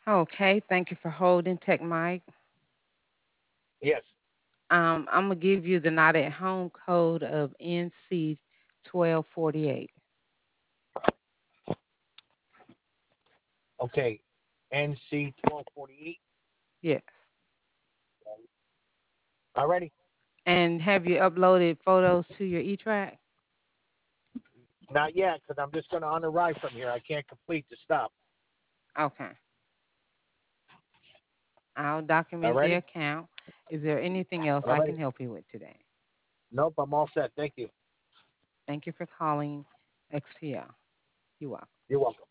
Okay, thank you for holding, Tech Mike. Yes. I'm gonna give you the not at home code of NC 1248. Okay. NC 1248. Yes. Already? And have you uploaded photos to your E-Track? Not yet, because I'm just going to underwrite from here. I can't complete the stop. Okay. I'll document the Already? account. Is there anything else I Already? can help you with today? Nope, I'm all set. Thank you. Thank you for calling XPL. You're welcome. You're welcome.